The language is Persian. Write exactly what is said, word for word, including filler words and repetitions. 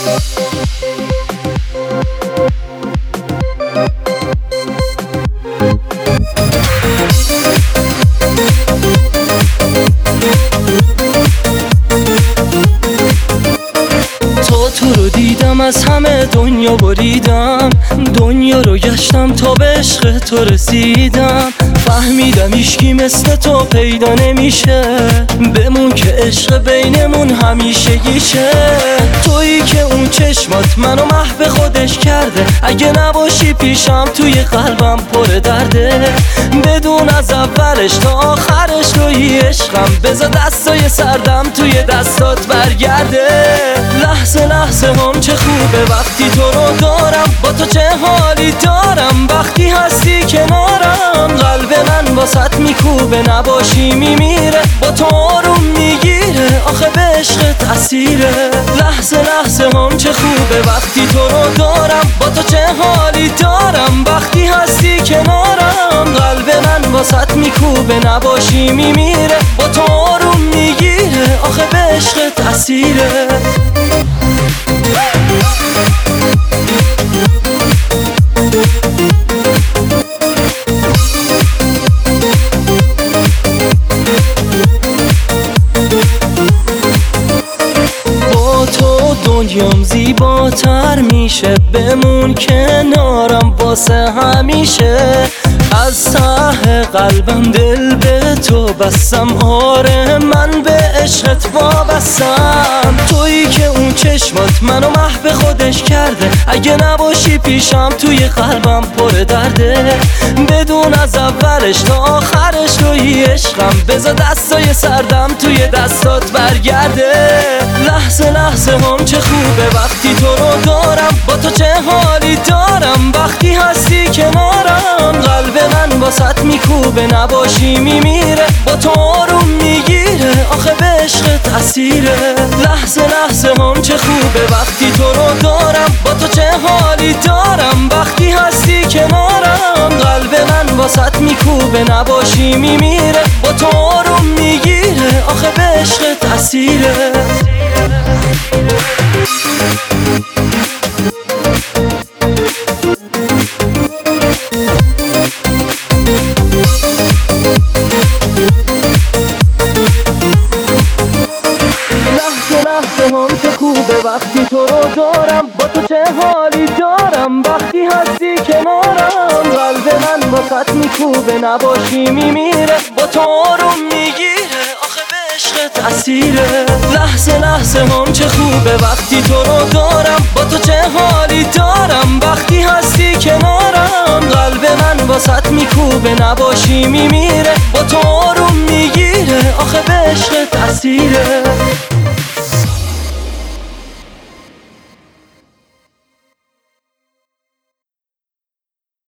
تو رو دیدم از همه دنیا بریدم، دنیا رو گشتم تا به عشق تو رسیدم. فهمیدم هیچکی مثل تو پیدا نمیشه، بمون که عشق بینمون همیشگیشه. تویی که اون چشمات منو محو خودش کرده، اگه نباشی پیشم توی قلبم پر درده. بدون از اولش تا آخرش توی عشقم، بذار دستای سردم توی دستات برگرده. لحظه لحظه هم چه خوبه وقتی تو رو دارم، با تو چه حالی دارم وقتی هستی کنارم. قلب من واسط میکوبه نباشی میمیره، با تو آروم میگیره آخه به عشقت اسیره. لحظه لحظه هم چه خوبه وقتی تو رو دارم، با تو چه حالی دارم وقتی هستی کنارم. قلب من واسط میکوبه نباشی میمیره، با تو آروم میگیره آخه به عشقت اسیره. با تو دنیام زیباتر میشه، بمون کنارم واسه همیشه. از ته قلبم دل به تو بستم، آره من به عشقت وابستم. تویی که اون چشمات منو محو خودش کرده، اگه نباشی پیشم توی قلبم پر درده. بدون از اولش تا آخرش توی عشقم، بذار دستای سردم توی دستات برگرده. لحظه لحظه هم چه خوبه وقتی تو رو دارم، با تو چه حالی دارم وقتی هستی کنارم. قلب من واسط میکوبه نباشی میمیره، با تو آروم میگیره آخه به عشقت اسیره. لحظه لحظه هم چه خوبه وقتی تو رو دارم، با تو چه حالی دارم وقتی هستی کنارم. قلب من واسط میکوبه نباشی میمیره، با تو آروم میگیره آخه به عشقت اسیره. هم چه خوبه وقتی تو رو دارم، با تو چه حالی دارم وقتی هستی کنارم. قلب من واسط میکوبه نباشی میمیره، با تو آروم میگیره آخه به عشقت اسیره. لحظه لحظه هم چه خوبه وقتی تو رو دارم، با تو چه حالی دارم وقتی هستی کنارم. قلب من واسط میکوبه نباشی میمیره، با